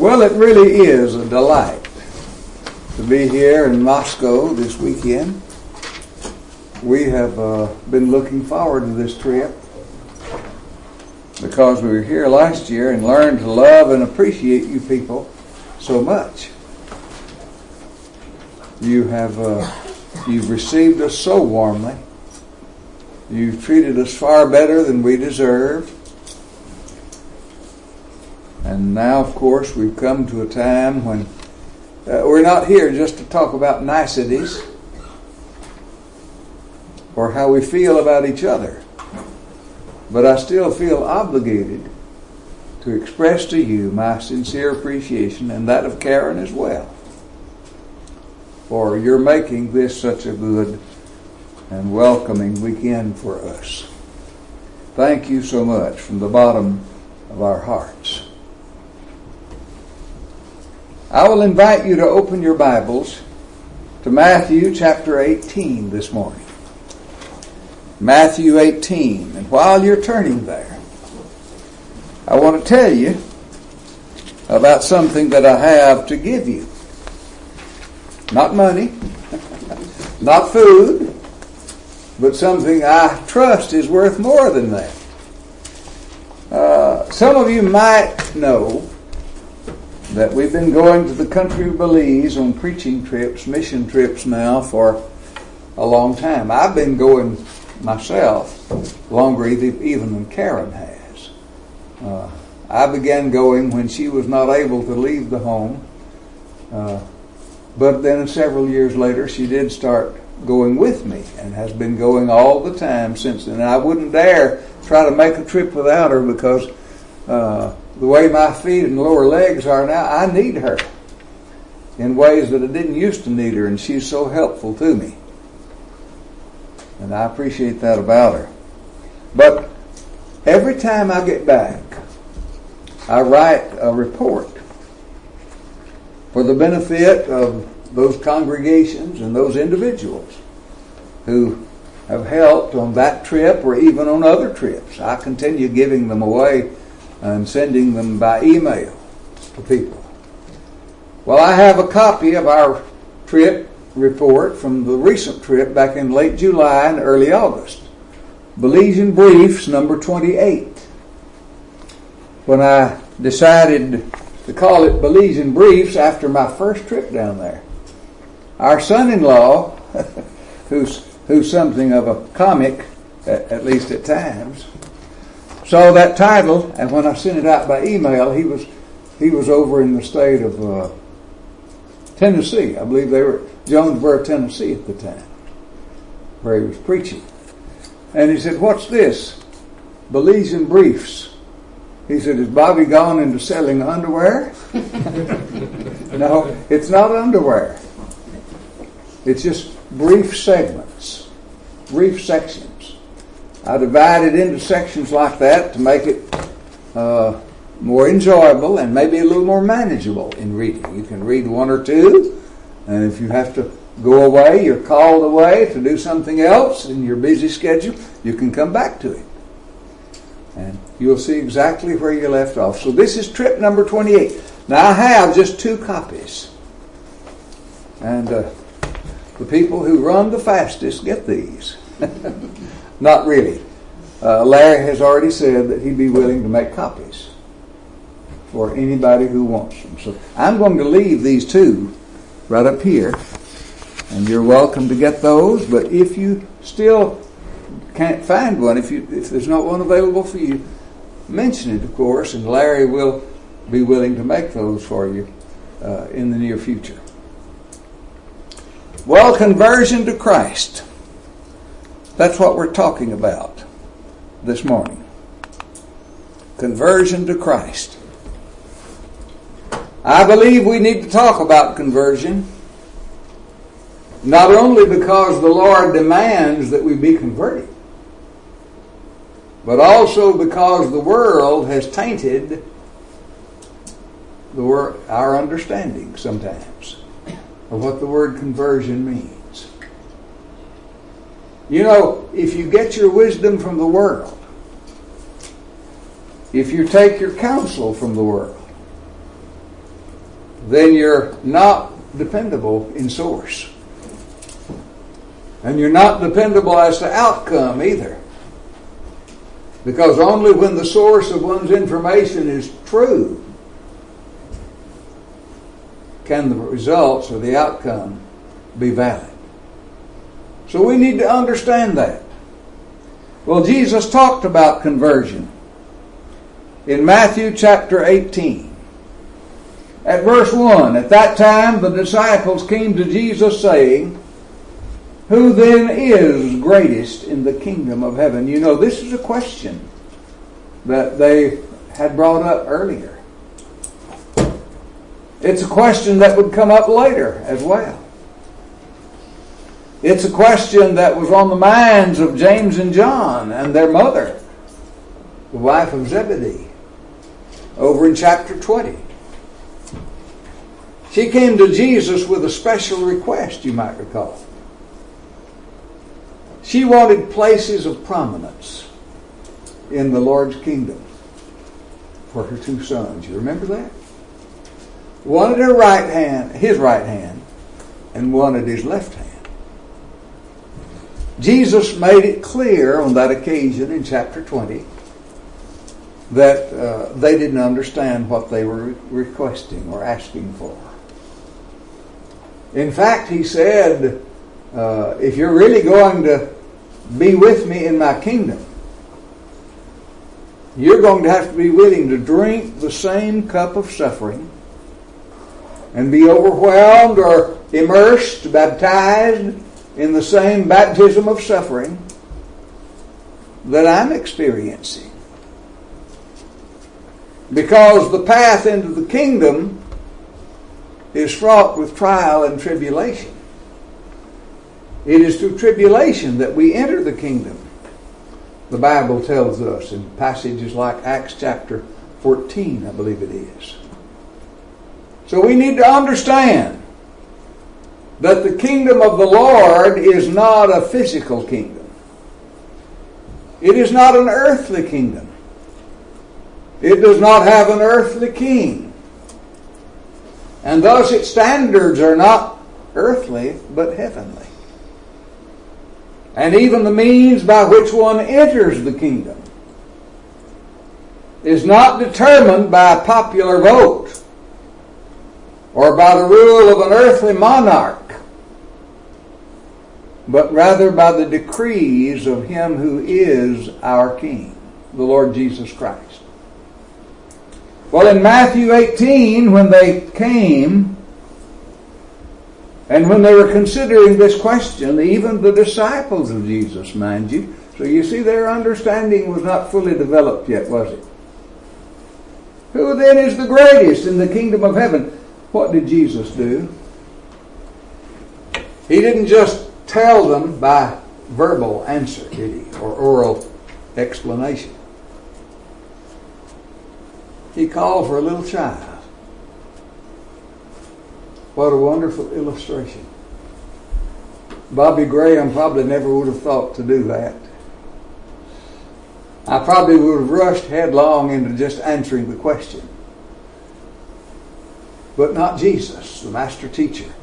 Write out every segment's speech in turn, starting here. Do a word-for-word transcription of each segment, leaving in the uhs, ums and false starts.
Well, it really is a delight to be here in Moscow this weekend. We have uh, been looking forward to this trip because we were here last year and learned to love and appreciate you people so much. You have uh, you've received us so warmly. You've treated us far better than we deserve. And now, of course, we've come to a time when uh, we're not here just to talk about niceties or how we feel about each other. But I still feel obligated to express to you my sincere appreciation, and that of Karen as well, for your making this such a good and welcoming weekend for us. Thank you so much from the bottom of our hearts. I will invite you to open your Bibles to Matthew chapter eighteen this morning. Matthew eighteen. And while you're turning there, I want to tell you about something that I have to give you. Not money, not food, but something I trust is worth more than that. Uh, some of you might know that we've been going to the country of Belize on preaching trips, mission trips now for a long time. I've been going myself longer even than Karen has. Uh, I began going when she was not able to leave the home. Uh, but then several years later, she did start going with me and has been going all the time since then. And I wouldn't dare try to make a trip without her because uh, the way my feet and lower legs are now, I need her in ways that I didn't used to need her, and she's so helpful to me. And I appreciate that about her. But every time I get back, I write a report for the benefit of those congregations and those individuals who have helped on that trip or even on other trips. I continue giving them away and sending them by email to people. Well, I have a copy of our trip report from the recent trip back in late July and early August. Belizean Briefs number twenty-eight. When I decided to call it Belizean Briefs after my first trip down there, our son-in-law, who's who's something of a comic, at, at least at times, saw that title, and when I sent it out by email, he was he was over in the state of uh, Tennessee. I believe they were Jonesboro, Tennessee at the time, where he was preaching. And he said, "What's this? Belizean Briefs." He said, "Is Bobby gone into selling underwear?" No, it's not underwear. It's just brief segments, brief sections. I divide it into sections like that to make it uh, more enjoyable and maybe a little more manageable in reading. You can read one or two, and if you have to go away, you're called away to do something else in your busy schedule, you can come back to it. And you'll see exactly where you left off. So this is trip number twenty-eight. Now I have just two copies. And uh, the people who run the fastest get these. Not really. Uh, Larry has already said that he'd be willing to make copies for anybody who wants them. So I'm going to leave these two right up here, and you're welcome to get those. But if you still can't find one, if you if there's not one available for you, mention it, of course, and Larry will be willing to make those for you uh, in the near future. Well, conversion to Christ. That's what we're talking about this morning. Conversion to Christ. I believe we need to talk about conversion, not only because the Lord demands that we be converted, but also because the world has tainted the wor- our understanding sometimes of what the word conversion means. You know, if you get your wisdom from the world, if you take your counsel from the world, then you're not dependable in source. And you're not dependable as to outcome either. Because only when the source of one's information is true can the results or the outcome be valid. So we need to understand that. Well, Jesus talked about conversion in Matthew chapter eighteen. At verse one, at that time the disciples came to Jesus saying, "Who then is greatest in the kingdom of heaven?" You know, this is a question that they had brought up earlier. It's a question that would come up later as well. It's a question that was on the minds of James and John and their mother, the wife of Zebedee, over in chapter twenty. She came to Jesus with a special request, you might recall. She wanted places of prominence in the Lord's kingdom for her two sons. You remember that? One at her right hand, his right hand, and one at his left hand. Jesus made it clear on that occasion in chapter twenty that uh, they didn't understand what they were requesting or asking for. In fact, he said, uh, if you're really going to be with me in my kingdom, you're going to have to be willing to drink the same cup of suffering and be overwhelmed or immersed, baptized in the same baptism of suffering that I'm experiencing. Because the path into the kingdom is fraught with trial and tribulation. It is through tribulation that we enter the kingdom. The Bible tells us in passages like Acts chapter fourteen, I believe it is. So we need to understand that the kingdom of the Lord is not a physical kingdom. It is not an earthly kingdom. It does not have an earthly king. And thus its standards are not earthly, but heavenly. And even the means by which one enters the kingdom is not determined by a popular vote or by the rule of an earthly monarch, but rather by the decrees of Him who is our King, the Lord Jesus Christ. Well, in Matthew eighteen, when they came, and when they were considering this question, even the disciples of Jesus, mind you, so you see their understanding was not fully developed yet, was it? Who then is the greatest in the kingdom of heaven? What did Jesus do? He didn't just tell them by verbal answer, did he? Or oral explanation. He called for a little child. What a wonderful illustration. Bobby Graham probably never would have thought to do that. I probably would have rushed headlong into just answering the question. But not Jesus, the master teacher.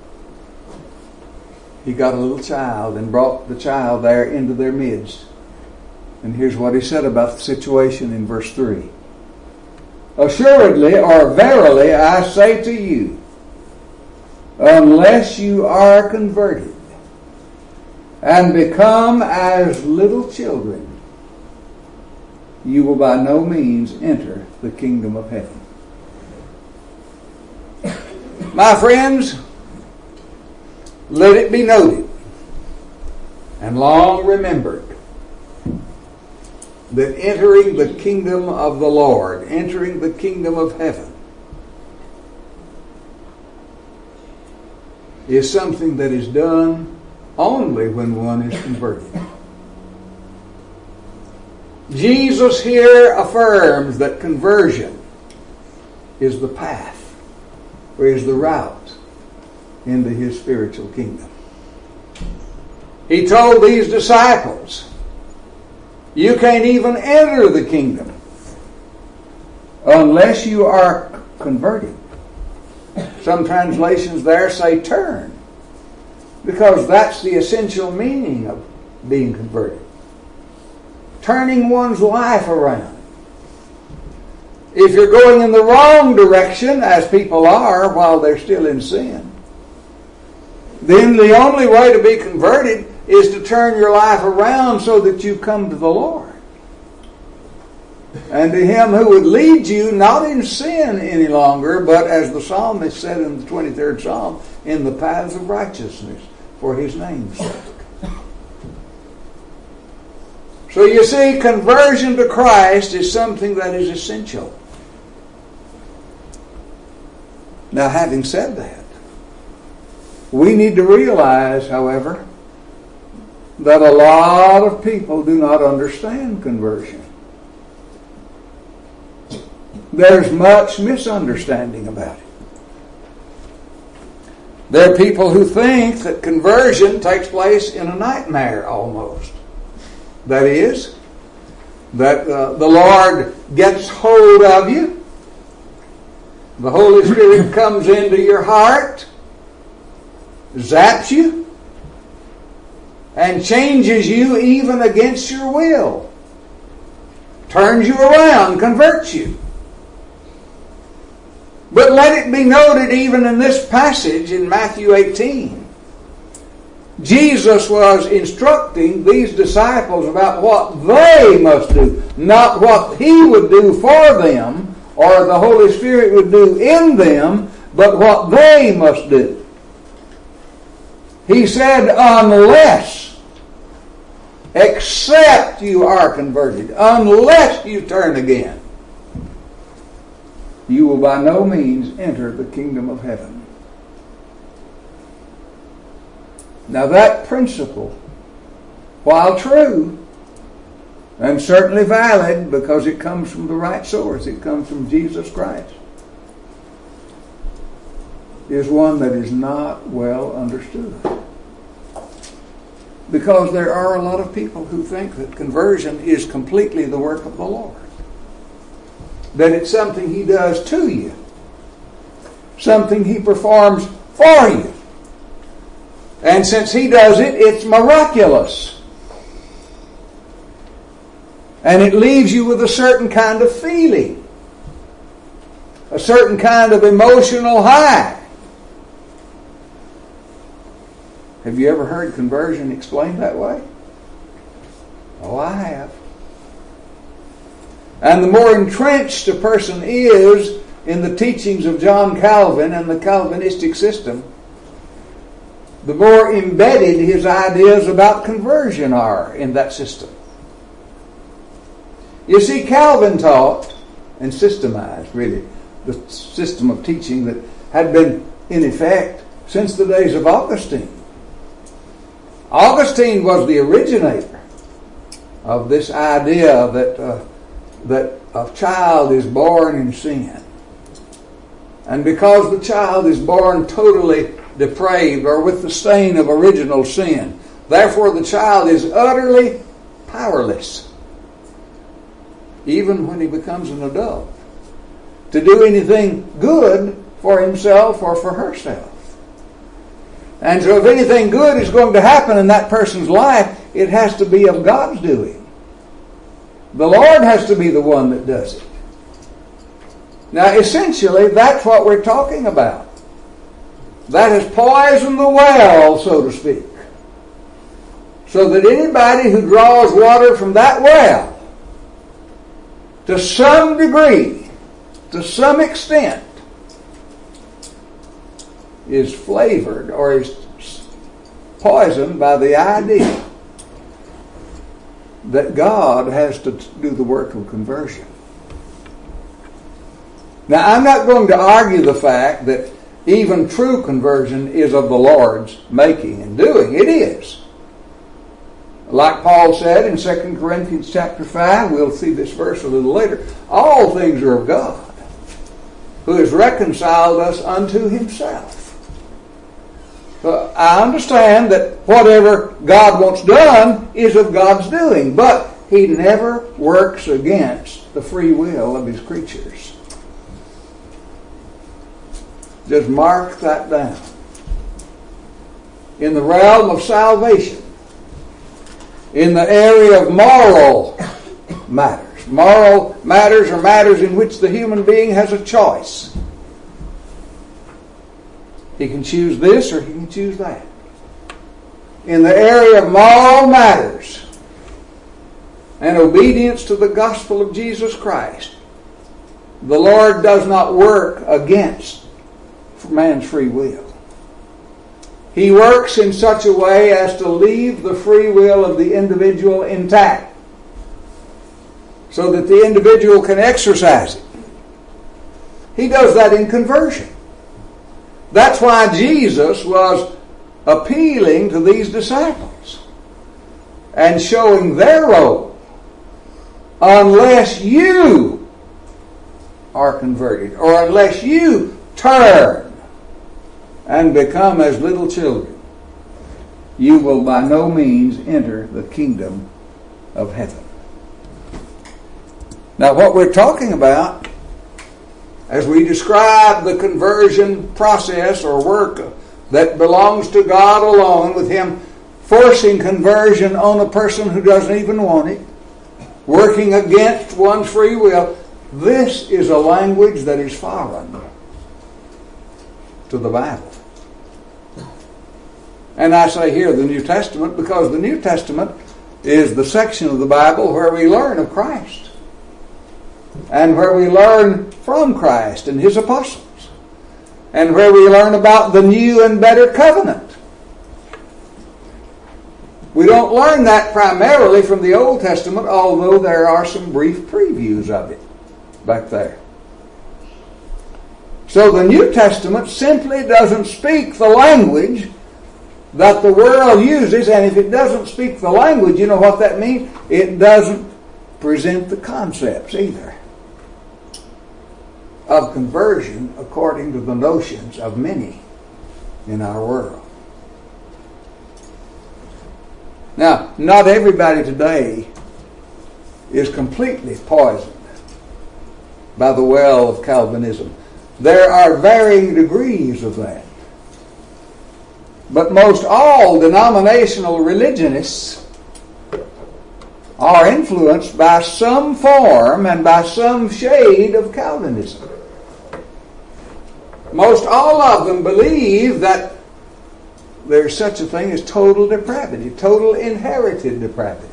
He got a little child and brought the child there into their midst. And here's what he said about the situation in verse three. Assuredly, or verily, I say to you, unless you are converted and become as little children, you will by no means enter the kingdom of heaven. My friends, let it be noted and long remembered that entering the kingdom of the Lord, entering the kingdom of heaven, is something that is done only when one is converted. Jesus here affirms that conversion is the path, or is the route into His spiritual kingdom. He told these disciples, you can't even enter the kingdom unless you are converted Some translations there say turn, because that's the essential meaning of being converted. Turning one's life around. If you're going in the wrong direction, as people are while they're still in sin, then the only way to be converted is to turn your life around so that you come to the Lord. And to Him who would lead you, not in sin any longer, but as the psalmist said in the twenty-third Psalm, in the paths of righteousness for His name's sake. So you see, conversion to Christ is something that is essential. Now, having said that, we need to realize, however, that a lot of people do not understand conversion. There's much misunderstanding about it. There are people who think that conversion takes place in a nightmare almost. That is, that uh, the Lord gets hold of you, the Holy Spirit comes into your heart, zaps you, and changes you even against your will, turns you around, converts you. But let it be noted even in this passage in Matthew eighteen, Jesus was instructing these disciples about what they must do, not what He would do for them or the Holy Spirit would do in them, but what they must do. He said, unless, except you are converted, unless you turn again, you will by no means enter the kingdom of heaven. Now that principle, while true, and certainly valid because it comes from the right source, it comes from Jesus Christ, is one that is not well understood. Because there are a lot of people who think that conversion is completely the work of the Lord. That it's something He does to you. Something He performs for you. And since He does it, it's miraculous. And it leaves you with a certain kind of feeling. A certain kind of emotional high. Have you ever heard conversion explained that way? Oh, I have. And the more entrenched a person is in the teachings of John Calvin and the Calvinistic system, the more embedded his ideas about conversion are in that system. You see, Calvin taught and systemized, really, the system of teaching that had been in effect since the days of Augustine. Augustine was the originator of this idea that uh, that a child is born in sin. And because the child is born totally depraved or with the stain of original sin, therefore the child is utterly powerless, even when he becomes an adult, to do anything good for himself or for herself. And so if anything good is going to happen in that person's life, it has to be of God's doing. The Lord has to be the one that does it. Now, essentially, that's what we're talking about. That has poisoned the well, so to speak. So that anybody who draws water from that well, to some degree, to some extent, is flavored or is poisoned by the idea that God has to do the work of conversion. Now, I'm not going to argue the fact that even true conversion is of the Lord's making and doing. It is. Like Paul said in Second Corinthians chapter five, we'll see this verse a little later, all things are of God, who has reconciled us unto Himself. So I understand that whatever God wants done is of God's doing, but He never works against the free will of His creatures. Just mark that down. In the realm of salvation, in the area of moral matters. Moral matters are matters in which the human being has a choice. He can choose this or he can choose that. In the area of moral matters and obedience to the gospel of Jesus Christ, the Lord does not work against man's free will. He works in such a way as to leave the free will of the individual intact, so that the individual can exercise it. He does that in conversion. That's why Jesus was appealing to these disciples and showing their role. Unless you are converted, or unless you turn and become as little children, you will by no means enter the kingdom of heaven. Now, what we're talking about as we describe the conversion process or work that belongs to God alone, with Him forcing conversion on a person who doesn't even want it, working against one's free will, this is a language that is foreign to the Bible. And I say here the New Testament because the New Testament is the section of the Bible where we learn of Christ and where we learn from Christ and His apostles and where we learn about the new and better covenant. We don't learn that primarily from the Old Testament, although there are some brief previews of it back there. So the New Testament simply doesn't speak the language that the world uses, and if it doesn't speak the language, you know what that means? It doesn't present the concepts either of conversion according to the notions of many in our world. Now, not everybody today is completely poisoned by the well of Calvinism. There are varying degrees of that. But most all denominational religionists are influenced by some form and by some shade of Calvinism. Most all of them believe that there's such a thing as total depravity, total inherited depravity.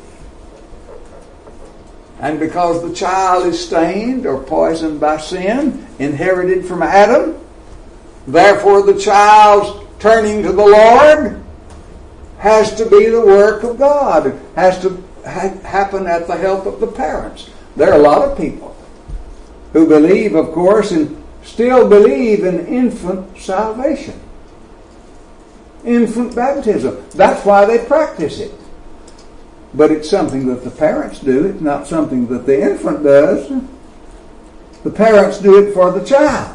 And because the child is stained or poisoned by sin, inherited from Adam, therefore the child's turning to the Lord has to be the work of God. It has to ha- happen at the help of the parents. There are a lot of people who believe, of course, and still believe in infant salvation. Infant baptism. That's why they practice it. But it's something that the parents do. It's not something that the infant does. The parents do it for the child.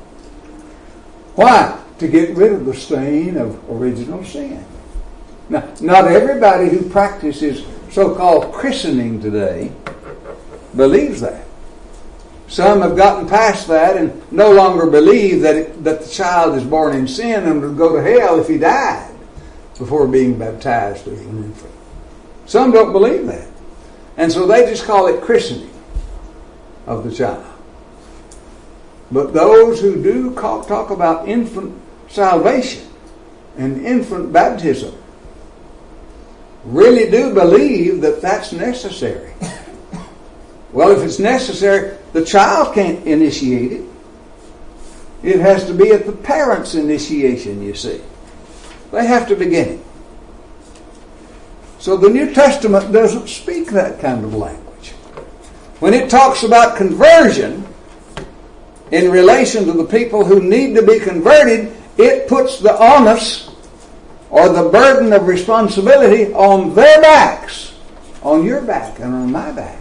Why? To get rid of the stain of original sin. Now, not everybody who practices so-called christening today believes that. Some have gotten past that and no longer believe that it, that the child is born in sin and would go to hell if he died before being baptized as an infant. Some don't believe that. And so they just call it christening of the child. But those who do call, talk about infant salvation and infant baptism really do believe that that's necessary. Well, if it's necessary, the child can't initiate it. It has to be at the parents' initiation, you see. They have to begin it. So the New Testament doesn't speak that kind of language. When it talks about conversion in relation to the people who need to be converted, it puts the onus or the burden of responsibility on their backs, on your back and on my back.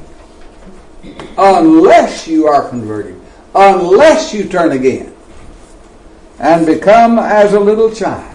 Unless you are converted, unless you turn again and become as a little child.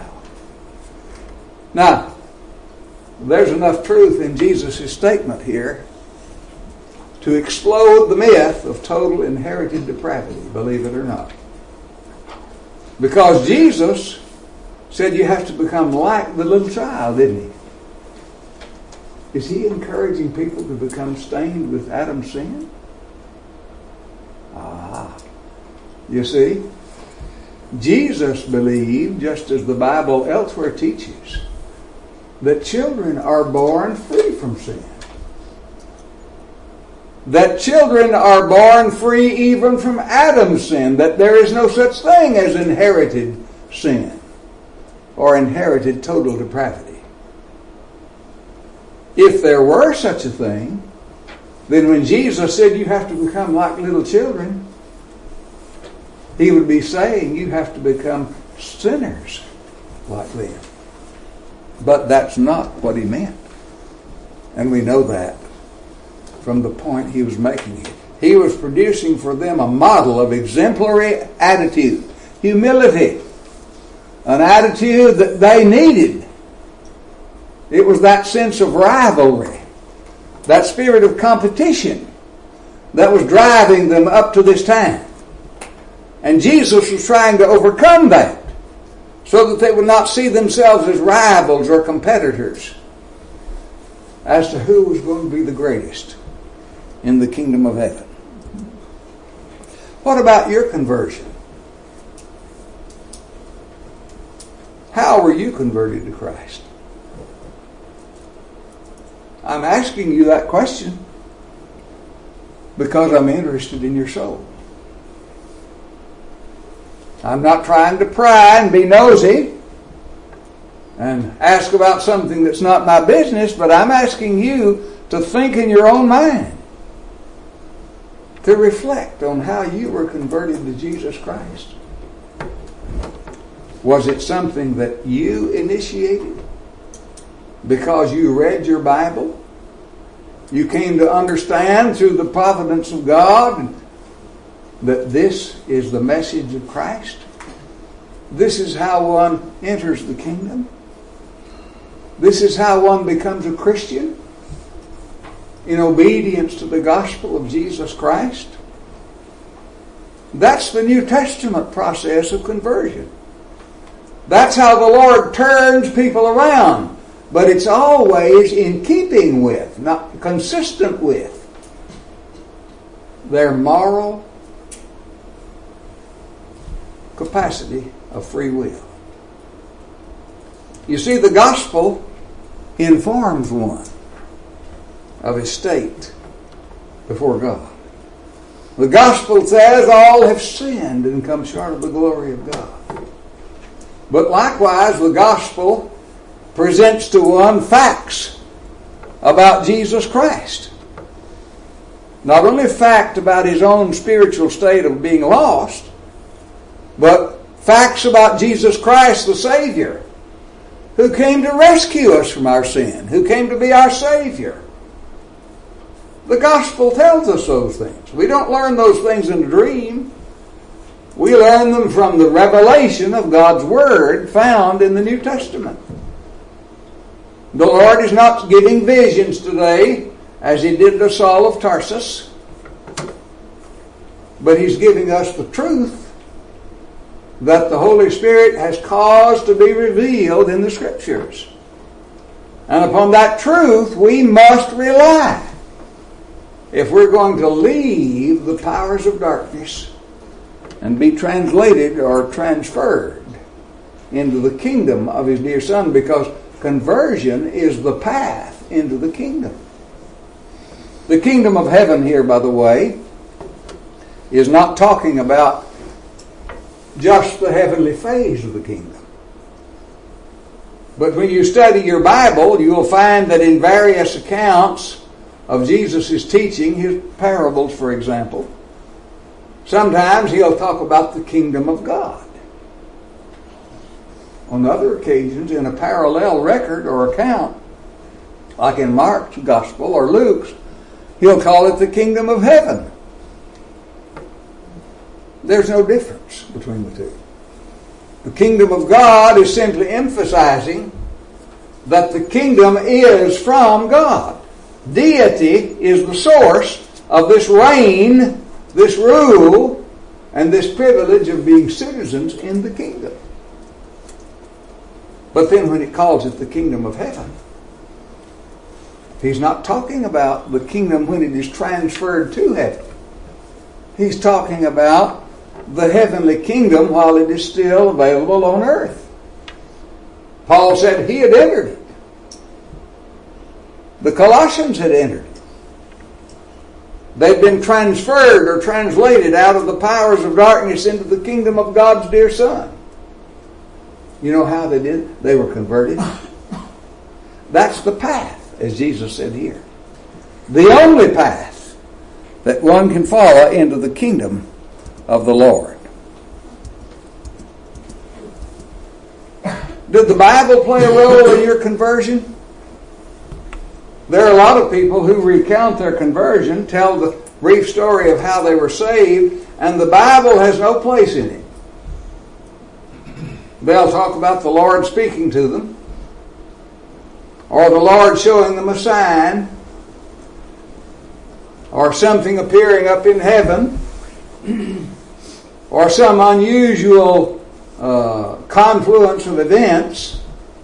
Now, there's enough truth in Jesus' statement here to explode the myth of total inherited depravity, believe it or not. Because Jesus said you have to become like the little child, didn't he? Is he encouraging people to become stained with Adam's sin? Ah. You see, Jesus believed, just as the Bible elsewhere teaches, that children are born free from sin. That children are born free even from Adam's sin. That there is no such thing as inherited sin or inherited total depravity. If there were such a thing, then when Jesus said you have to become like little children, he would be saying you have to become sinners like them. But that's not what he meant. And we know that from the point he was making it. He was producing for them a model of exemplary attitude, humility, an attitude that they needed. It was that sense of rivalry, that spirit of competition that was driving them up to this time. And Jesus was trying to overcome that so that they would not see themselves as rivals or competitors as to who was going to be the greatest in the kingdom of heaven. What about your conversion? How were you converted to Christ? I'm asking you that question because I'm interested in your soul. I'm not trying to pry and be nosy and ask about something that's not my business, but I'm asking you to think in your own mind, to reflect on how you were converted to Jesus Christ. Was it something that you initiated because you read your Bible? You came to understand through the providence of God that this is the message of Christ? This is how one enters the kingdom? This is how one becomes a Christian in obedience to the gospel of Jesus Christ? That's the New Testament process of conversion. That's how the Lord turns people around. But it's always in keeping with, not consistent with, their moral capacity of free will. You see, the gospel informs one of his state before God. The gospel says all have sinned and come short of the glory of God. But likewise, the gospel presents to one facts about Jesus Christ. Not only fact about his own spiritual state of being lost, but facts about Jesus Christ, the Savior, who came to rescue us from our sin, who came to be our Savior. The gospel tells us those things. We don't learn those things in a dream. We learn them from the revelation of God's Word found in the New Testament. The Lord is not giving visions today as He did to Saul of Tarsus, but He's giving us the truth that the Holy Spirit has caused to be revealed in the Scriptures. And upon that truth we must rely if we're going to leave the powers of darkness and be translated or transferred into the kingdom of His dear Son, because conversion is the path into the kingdom. The kingdom of heaven here, by the way, is not talking about just the heavenly phase of the kingdom. But when you study your Bible, you will find that in various accounts of Jesus' teaching, his parables, for example, sometimes he'll talk about the kingdom of God. On other occasions, in a parallel record or account, like in Mark's gospel or Luke's, he'll call it the kingdom of heaven. There's no difference between the two. The kingdom of God is simply emphasizing that the kingdom is from God. Deity is the source of this reign, this rule and this privilege of being citizens in the kingdom. But then when it calls it the kingdom of heaven, he's not talking about the kingdom when it is transferred to heaven. He's talking about the heavenly kingdom while it is still available on earth. Paul said he had entered it. The Colossians had entered it. They'd been transferred or translated out of the powers of darkness into the kingdom of God's dear Son. You know how they did it? They were converted. That's the path, as Jesus said here. The only path that one can follow into the kingdom of the Lord. Did the Bible play a role in your conversion? There are a lot of people who recount their conversion, tell the brief story of how they were saved, and the Bible has no place in it. They'll talk about the Lord speaking to them, or the Lord showing them a sign, or something appearing up in heaven, or some unusual uh, confluence of events,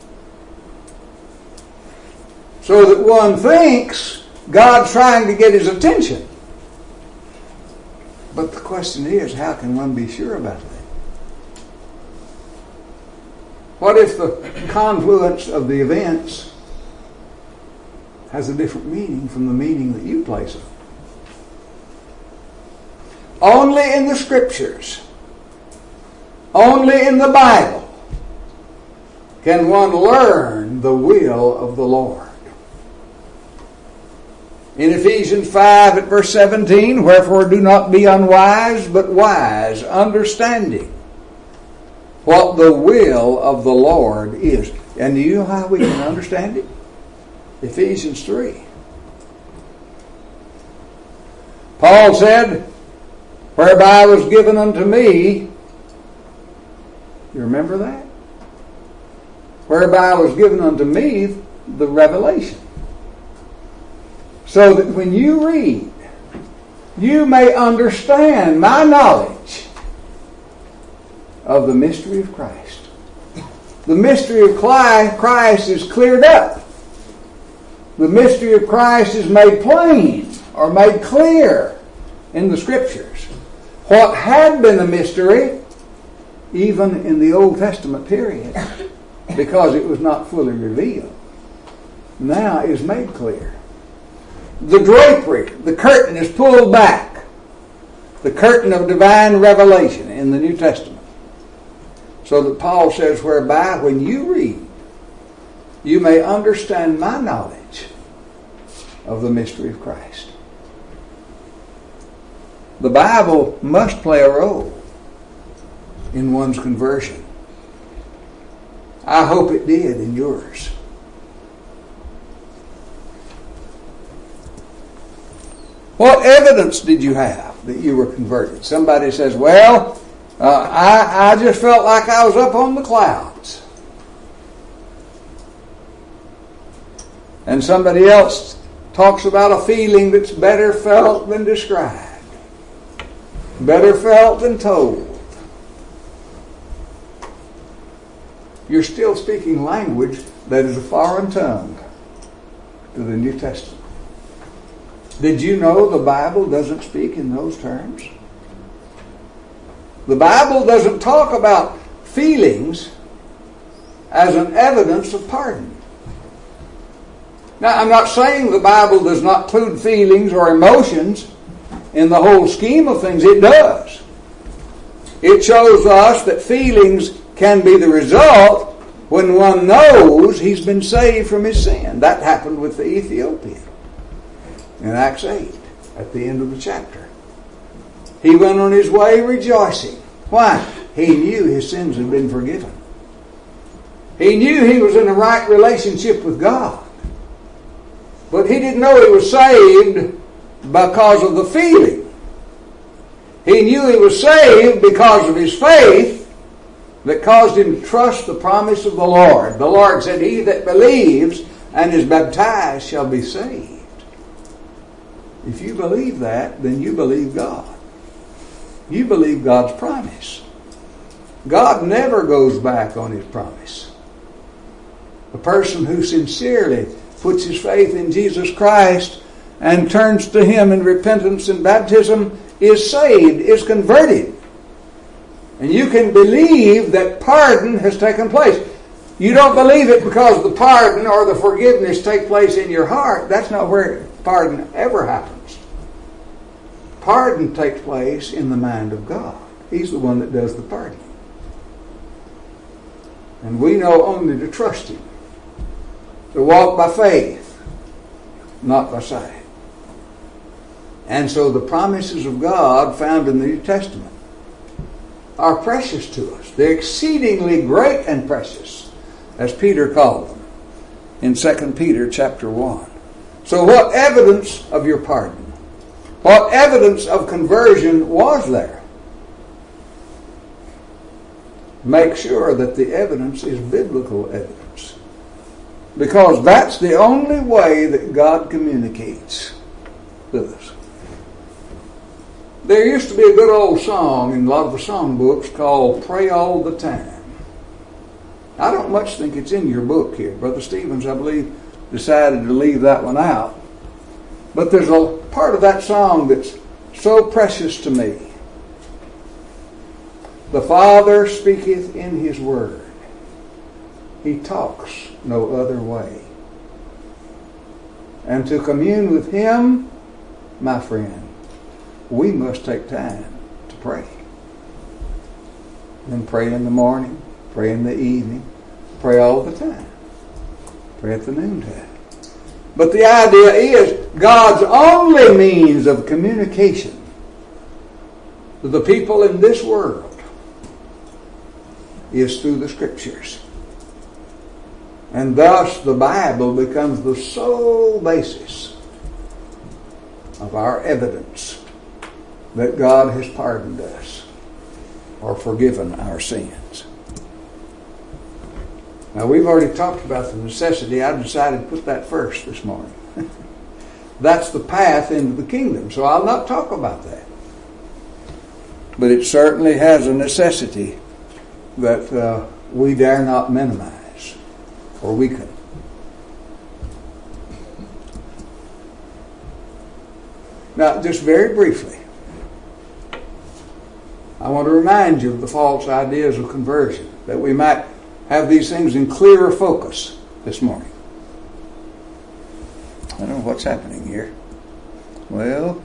so that one thinks God's trying to get his attention. But the question is, how can one be sure about that? What if the confluence of the events has a different meaning from the meaning that you place it? Only in the Scriptures, only in the Bible, can one learn the will of the Lord. In Ephesians five at verse seventeen, wherefore do not be unwise, but wise, understanding what the will of the Lord is. And do you know how we can understand it? Ephesians three. Paul said, whereby was given unto me, you remember that? Whereby was given unto me the revelation. So that when you read, you may understand my knowledge of the mystery of Christ. The mystery of Christ is cleared up. The mystery of Christ is made plain or made clear in the Scriptures. What had been a mystery, even in the Old Testament period, because it was not fully revealed, now is made clear. The drapery, the curtain is pulled back. The curtain of divine revelation in the New Testament. So that Paul says, whereby when you read, you may understand my knowledge of the mystery of Christ. The Bible must play a role in one's conversion. I hope it did in yours. What evidence did you have that you were converted? Somebody says, well, uh, I, I just felt like I was up on the clouds. And somebody else talks about a feeling that's better felt than described. Better felt than told. You're still speaking language that is a foreign tongue to the New Testament. Did you know the Bible doesn't speak in those terms? The Bible doesn't talk about feelings as an evidence of pardon. Now, I'm not saying the Bible does not include feelings or emotions in the whole scheme of things. It does. It shows us that feelings can be the result when one knows he's been saved from his sin. That happened with the Ethiopian in Acts eight, at the end of the chapter. He went on his way rejoicing. Why? He knew his sins had been forgiven. He knew he was in a right relationship with God. But he didn't know he was saved because of the feeling. He knew he was saved because of his faith that caused him to trust the promise of the Lord. The Lord said, he that believes and is baptized shall be saved. If you believe that, then you believe God. You believe God's promise. God never goes back on His promise. A person who sincerely puts his faith in Jesus Christ and turns to Him in repentance and baptism is saved, is converted. And you can believe that pardon has taken place. You don't believe it because the pardon or the forgiveness take place in your heart. That's not where pardon ever happens. Pardon takes place in the mind of God. He's the one that does the pardoning. And we know only to trust Him, to walk by faith, not by sight. And so the promises of God found in the New Testament are precious to us. They're exceedingly great and precious, as Peter called them in Second Peter chapter one. So what evidence of your pardon? What evidence of conversion was there? Make sure that the evidence is biblical evidence, because that's the only way that God communicates with us. There used to be a good old song in a lot of the songbooks called Pray All the Time. I don't much think it's in your book here. Brother Stevens, I believe, decided to leave that one out. But there's a part of that song that's so precious to me. The Father speaketh in His word. He talks no other way. And to commune with Him, my friend, we must take time to pray. And pray in the morning, pray in the evening, pray all the time. Pray at the noontime. But the idea is God's only means of communication to the people in this world is through the Scriptures. And thus the Bible becomes the sole basis of our evidence that God has pardoned us or forgiven our sins. Now, we've already talked about the necessity. I decided to put that first this morning. That's the path into the kingdom, so I'll not talk about that. But it certainly has a necessity that uh, we dare not minimize or weaken. Now, just very briefly, I want to remind you of the false ideas of conversion, that we might have these things in clearer focus this morning. I don't know what's happening here. Well,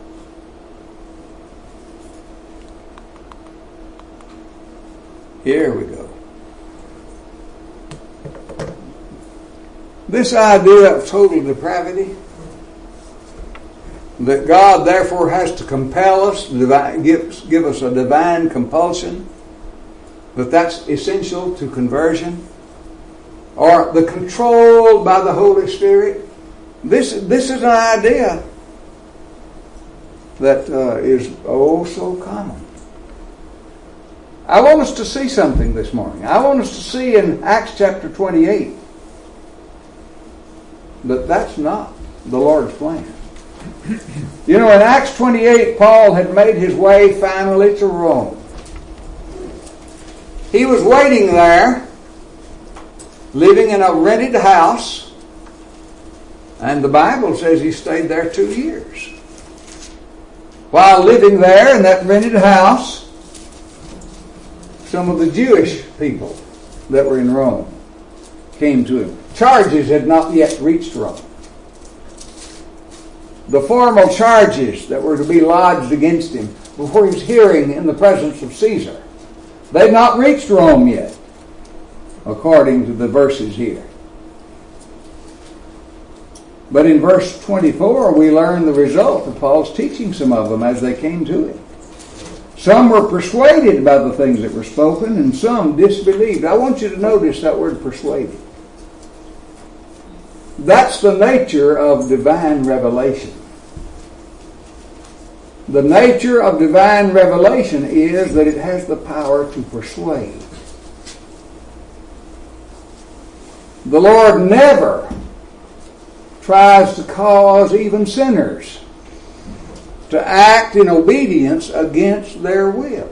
here we go. This idea of total depravity, that God therefore has to compel us, give, give us a divine compulsion, that that's essential to conversion, or the control by the Holy Spirit. This, this is an idea that uh, is oh so common. I want us to see something this morning. I want us to see in Acts chapter twenty-eight that that's not the Lord's plan. You know, in Acts twenty-eight, Paul had made his way finally to Rome. He was waiting there, living in a rented house, and the Bible says he stayed there two years. While living there in that rented house, some of the Jewish people that were in Rome came to him. Charges had not yet reached Rome. The formal charges that were to be lodged against him before his hearing in the presence of Caesar, they'd not reached Rome yet, according to the verses here. But in verse twenty-four, we learn the result of Paul's teaching some of them as they came to him. Some were persuaded by the things that were spoken, and some disbelieved. I want you to notice that word persuaded. That's the nature of divine revelation. The nature of divine revelation is that it has the power to persuade. The Lord never tries to cause even sinners to act in obedience against their will.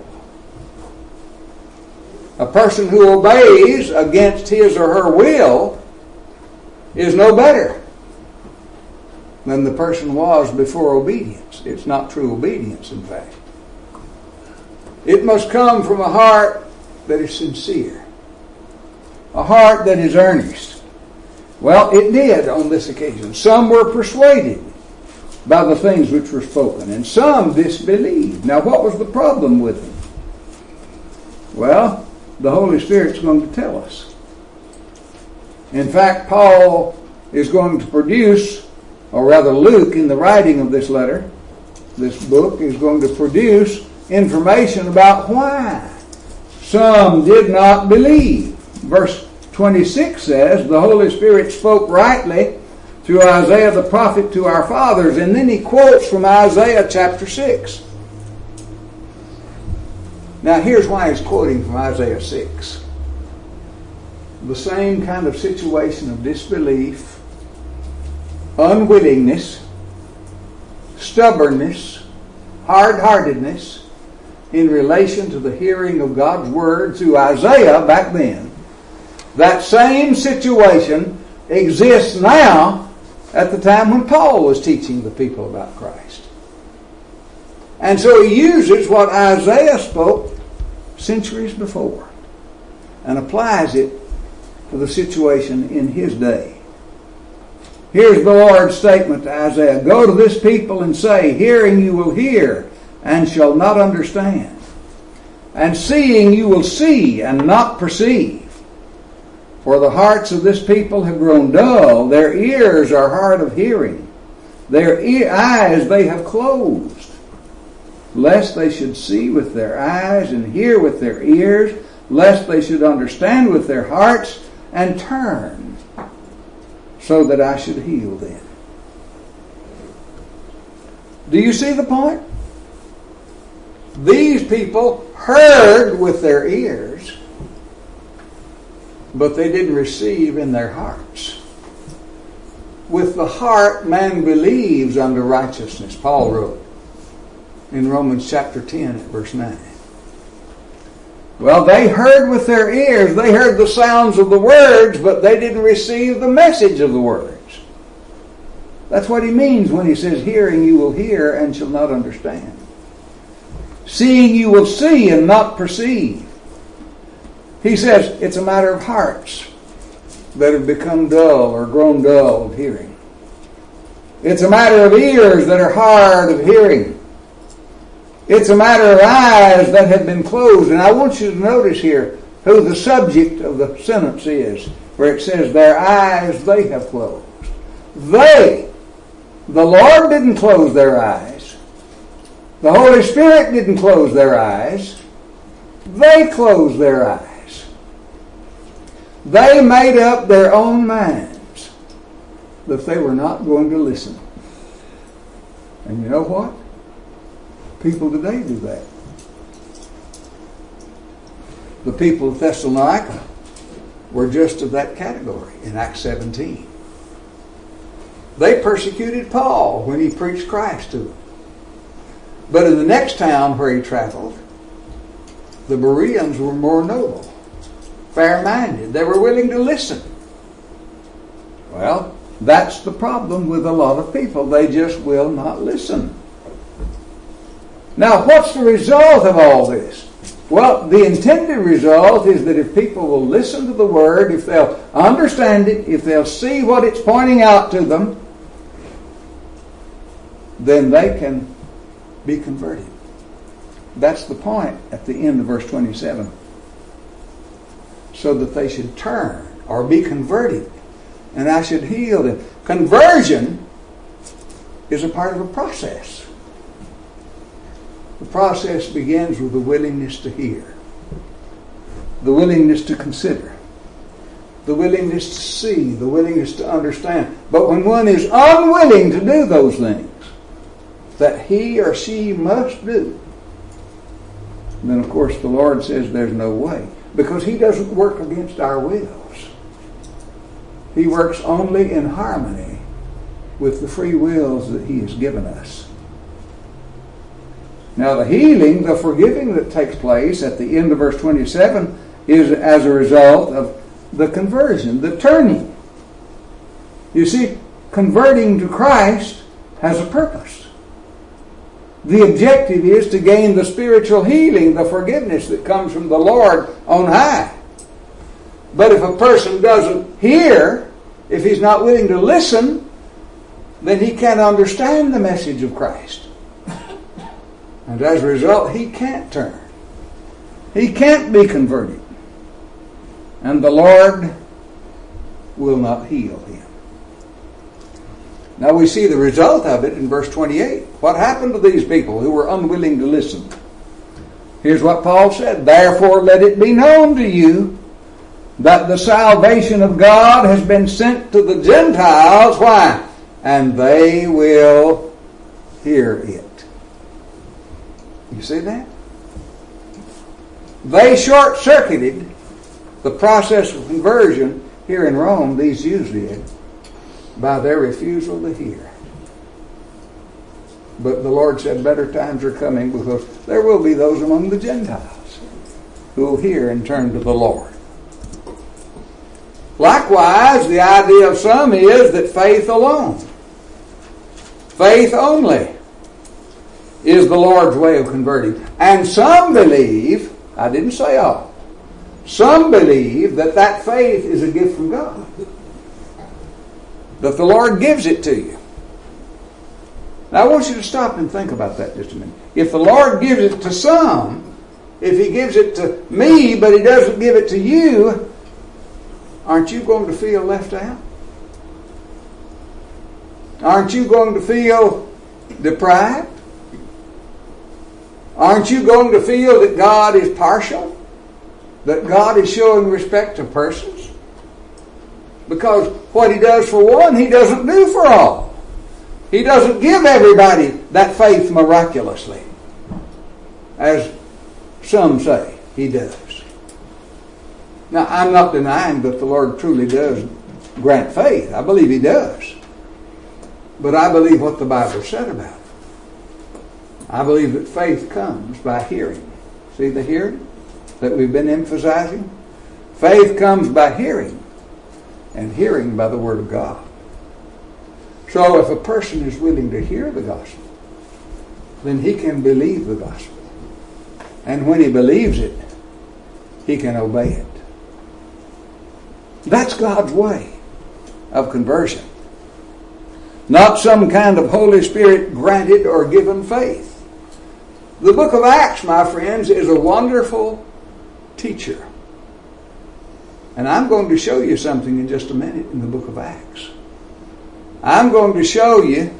A person who obeys against his or her will is no better than the person was before obedience. It's not true obedience, in fact. It must come from a heart that is sincere, a heart that is earnest. Well, it did on this occasion. Some were persuaded by the things which were spoken, and some disbelieved. Now, what was the problem with them? Well, the Holy Spirit's going to tell us. In fact, Paul is going to produce, or rather Luke, in the writing of this letter, this book, is going to produce information about why some did not believe. Verse twenty-six says, the Holy Spirit spoke rightly through Isaiah the prophet to our fathers. And then he quotes from Isaiah chapter six. Now here's why he's quoting from Isaiah six. The same kind of situation of disbelief, unwillingness, stubbornness, hard-heartedness in relation to the hearing of God's word through Isaiah back then. That same situation exists now at the time when Paul was teaching the people about Christ. And so he uses what Isaiah spoke centuries before and applies it to the situation in his day. Here's the Lord's statement to Isaiah. Go to this people and say, hearing you will hear and shall not understand, and seeing you will see and not perceive. For the hearts of this people have grown dull, their ears are hard of hearing, their e- eyes they have closed, lest they should see with their eyes and hear with their ears, lest they should understand with their hearts and turn, so that I should heal them. Do you see the point? These people heard with their ears, but they didn't receive in their hearts. With the heart man believes unto righteousness, Paul wrote in Romans chapter ten at verse nine. Well, they heard with their ears, they heard the sounds of the words, but they didn't receive the message of the words. That's what he means when he says, hearing you will hear and shall not understand. Seeing you will see and not perceive. He says it's a matter of hearts that have become dull or grown dull of hearing. It's a matter of ears that are hard of hearing. It's a matter of eyes that have been closed. And I want you to notice here who the subject of the sentence is, where it says, their eyes they have closed. They, the Lord didn't close their eyes. The Holy Spirit didn't close their eyes. They closed their eyes. They made up their own minds that they were not going to listen. And you know what? People today do that. The people of Thessalonica were just of that category in Acts seventeen. They persecuted Paul when he preached Christ to them. But in the next town where he traveled, the Bereans were more noble, fair-minded. They were willing to listen. Well, that's the problem with a lot of people. They just will not listen. Now, what's the result of all this? Well, the intended result is that if people will listen to the Word, if they'll understand it, if they'll see what it's pointing out to them, then they can be converted. That's the point at the end of verse twenty-seven. So that they should turn or be converted, and I should heal them. Conversion is a part of a process. The process begins with the willingness to hear, the willingness to consider, the willingness to see, the willingness to understand. But when one is unwilling to do those things that he or she must do, then of course the Lord says there's no way. Because He doesn't work against our wills. He works only in harmony with the free wills that He has given us. Now the healing, the forgiving that takes place at the end of verse twenty-seven is as a result of the conversion, the turning. You see, converting to Christ has a purpose. The objective is to gain the spiritual healing, the forgiveness that comes from the Lord on high. But if a person doesn't hear, if he's not willing to listen, then he can't understand the message of Christ. And as a result, he can't turn. He can't be converted. And the Lord will not heal him. Now we see the result of it in verse twenty-eight. What happened to these people who were unwilling to listen? Here's what Paul said. Therefore let it be known to you that the salvation of God has been sent to the Gentiles. Why? And they will hear it. You see that? They short-circuited the process of conversion here in Rome, these Jews did, by their refusal to hear. But the Lord said better times are coming, because there will be those among the Gentiles who will hear and turn to the Lord. Likewise, the idea of some is that faith alone, faith only, is the Lord's way of converting. And some believe, I didn't say all, some believe that that faith is a gift from God. That the Lord gives it to you. Now I want you to stop and think about that just a minute. If the Lord gives it to some, if He gives it to me, but He doesn't give it to you, aren't you going to feel left out? Aren't you going to feel deprived? Aren't you going to feel that God is partial? That God is showing respect to persons? Because what He does for one, He doesn't do for all. He doesn't give everybody that faith miraculously, as some say He does. Now, I'm not denying that the Lord truly does grant faith. I believe He does. But I believe what the Bible said about it. I believe that faith comes by hearing. See the hearing that we've been emphasizing? Faith comes by hearing, and hearing by the Word of God. So if a person is willing to hear the gospel, then he can believe the gospel. And when he believes it, he can obey it. That's God's way of conversion. Not some kind of Holy Spirit granted or given faith. The book of Acts, my friends, is a wonderful teacher. And I'm going to show you something in just a minute in the book of Acts. I'm going to show you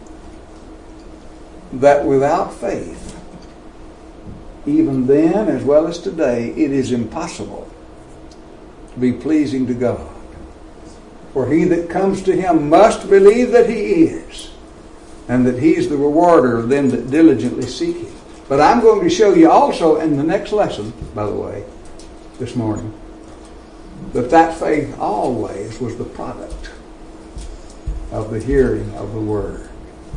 that without faith, even then as well as today, it is impossible to be pleasing to God. For he that comes to Him must believe that He is, and that He's the rewarder of them that diligently seek Him. But I'm going to show you also in the next lesson, by the way, this morning, that that faith always was the product of the hearing of the Word.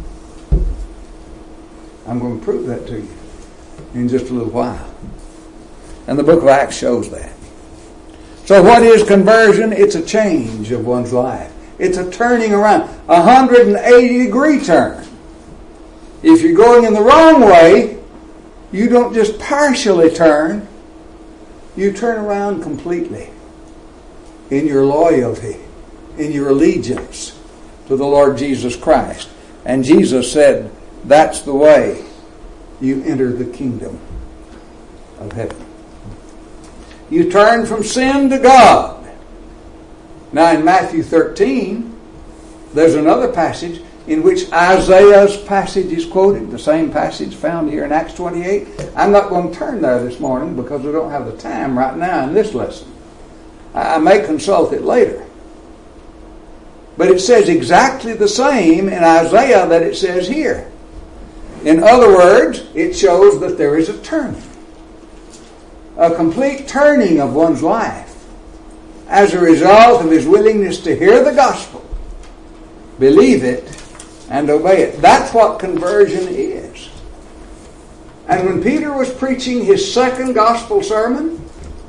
I'm going to prove that to you in just a little while. And the book of Acts shows that. So what is conversion? It's a change of one's life. It's a turning around, a one hundred eighty degree turn. If you're going in the wrong way, you don't just partially turn, you turn around completely in your loyalty, in your allegiance to the Lord Jesus Christ. And Jesus said, that's the way you enter the kingdom of heaven. You turn from sin to God. Now in Matthew thirteen, there's another passage in which Isaiah's passage is quoted, the same passage found here in Acts twenty-eight. I'm not going to turn there this morning because we don't have the time right now in this lesson. I may consult it later. But it says exactly the same in Isaiah that it says here. In other words, it shows that there is a turning. A complete turning of one's life as a result of his willingness to hear the gospel, believe it, and obey it. That's what conversion is. And when Peter was preaching his second gospel sermon,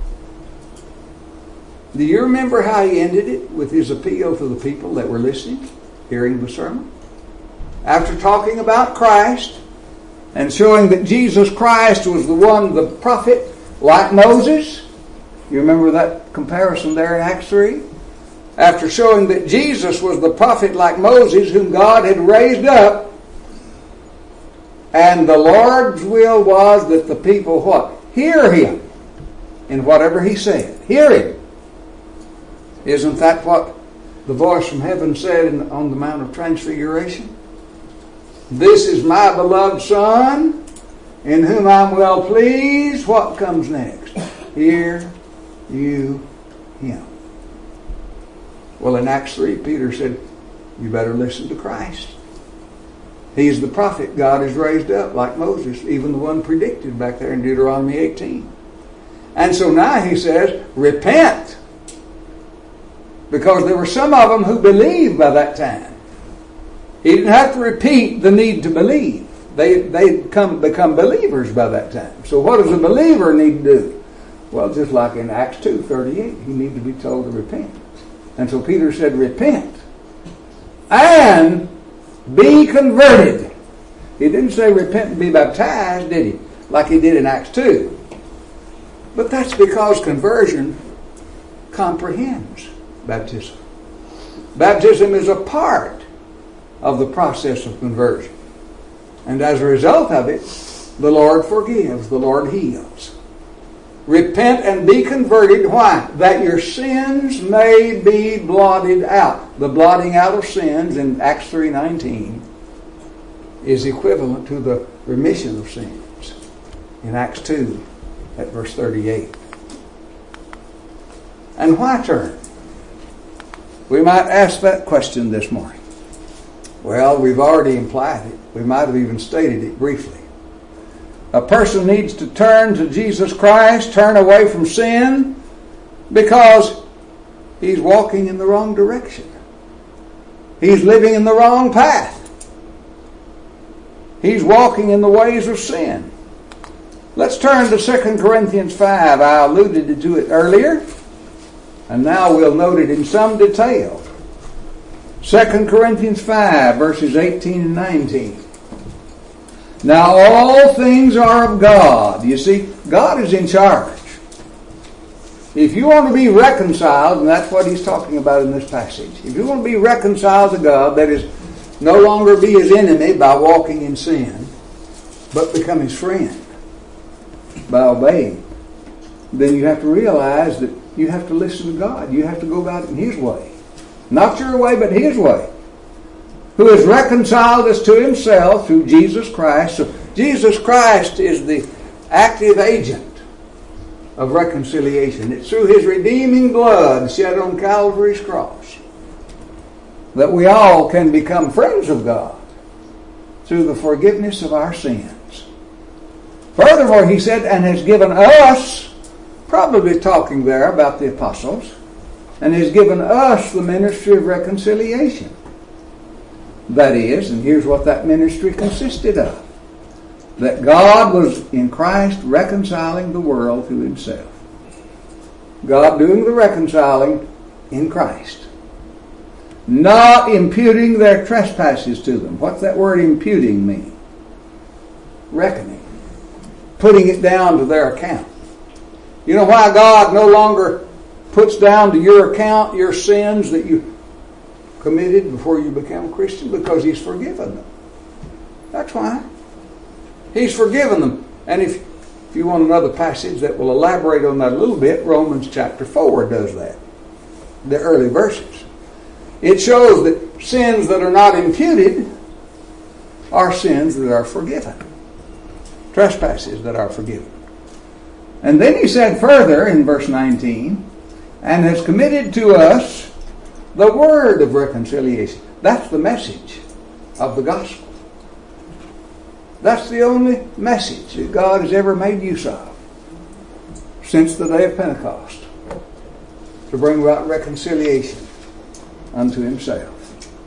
do you remember how he ended it with his appeal to the people that were listening, hearing the sermon? After talking about Christ and showing that Jesus Christ was the one, the prophet, like Moses. You remember that comparison there in Acts three? After showing that Jesus was the prophet like Moses, whom God had raised up, and the Lord's will was that the people what? Hear him in whatever he said. Hear him. Isn't that what the voice from heaven said in, on the Mount of Transfiguration? This is my beloved Son, in whom I'm well pleased. What comes next? Hear you him. Well, in Acts three, Peter said, you better listen to Christ. He's the prophet God has raised up, like Moses, even the one predicted back there in Deuteronomy eighteen. And so now he says, repent. Because there were some of them who believed by that time. He didn't have to repeat the need to believe. They they come become believers by that time. So what does a believer need to do? Well, just like in Acts two thirty-eight, he needed to be told to repent. And so Peter said, repent and be converted. He didn't say repent and be baptized, did he? Like he did in Acts two. But that's because conversion comprehends baptism. Baptism is a part of the process of conversion. And as a result of it, the Lord forgives, the Lord heals. Repent and be converted. Why? That your sins may be blotted out. The blotting out of sins in Acts three nineteen is equivalent to the remission of sins in Acts two at verse thirty-eight. And why turn? We might ask that question this morning. Well, we've already implied it. We might have even stated it briefly. A person needs to turn to Jesus Christ, turn away from sin, because he's walking in the wrong direction. He's living in the wrong path. He's walking in the ways of sin. Let's turn to Second Corinthians five. I alluded to it earlier, and now we'll note it in some detail. Second Corinthians five, verses eighteen and nineteen. Now all things are of God. You see, God is in charge. If you want to be reconciled, and that's what he's talking about in this passage, if you want to be reconciled to God, that is, no longer be his enemy by walking in sin, but become his friend by obeying, then you have to realize that you have to listen to God. You have to go about it in his way. Not your way, but his way. Who has reconciled us to himself through Jesus Christ. So Jesus Christ is the active agent of reconciliation. It's through his redeeming blood shed on Calvary's cross that we all can become friends of God through the forgiveness of our sins. Furthermore, he said, and has given us, probably talking there about the apostles, and has given us the ministry of reconciliation. That is, and here's what that ministry consisted of, that God was in Christ reconciling the world to himself. God doing the reconciling in Christ. Not imputing their trespasses to them. What's that word imputing mean? Reckoning. Putting it down to their account. You know why God no longer puts down to your account your sins that you committed before you became a Christian? Because he's forgiven them. That's why. He's forgiven them. And if, if you want another passage that will elaborate on that a little bit, Romans chapter four does that. The early verses. It shows that sins that are not imputed are sins that are forgiven. Trespasses that are forgiven. And then he said further in verse nineteen, and has committed to us the word of reconciliation. That's the message of the gospel. That's the only message that God has ever made use of since the day of Pentecost, to bring about reconciliation unto himself.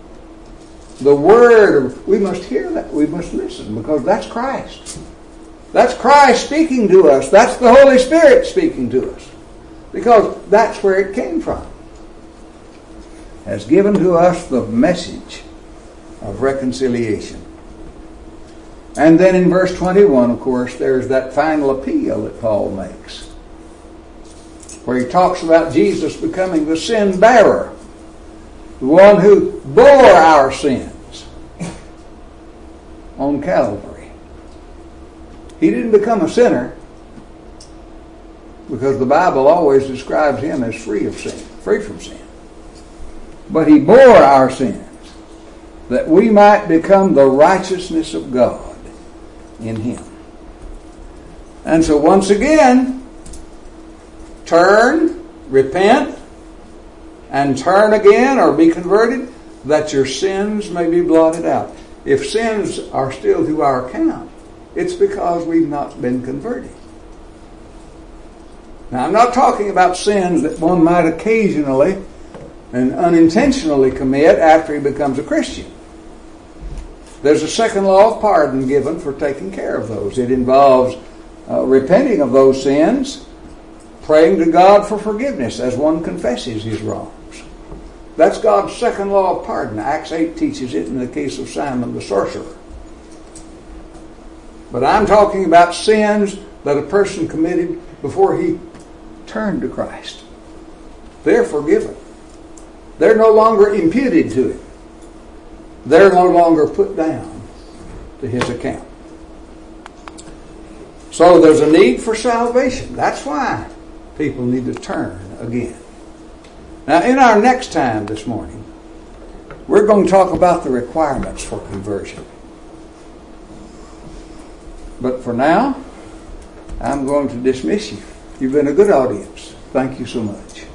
The word of, we must hear that, we must listen, because that's Christ. That's Christ speaking to us. That's the Holy Spirit speaking to us. Because that's where it came from. Has given to us the message of reconciliation. And then in verse twenty-one, of course, there's that final appeal that Paul makes, where he talks about Jesus becoming the sin bearer, the one who bore our sins on Calvary. He didn't become a sinner, because the Bible always describes him as free of sin, free from sin. But he bore our sins, that we might become the righteousness of God in him. And so once again, turn, repent, and turn again or be converted, that your sins may be blotted out. If sins are still to our account, it's because we've not been converted. Now, I'm not talking about sins that one might occasionally and unintentionally commit after he becomes a Christian. There's a second law of pardon given for taking care of those. It involves uh, repenting of those sins, praying to God for forgiveness as one confesses his wrongs. That's God's second law of pardon. Acts eight teaches it in the case of Simon the sorcerer. But I'm talking about sins that a person committed before he turned to Christ. They're forgiven. They're no longer imputed to him. They're no longer put down to his account. So there's a need for salvation. That's why people need to turn again. Now, in our next time this morning, we're going to talk about the requirements for conversion. But for now, I'm going to dismiss you. You've been a good audience. Thank you so much.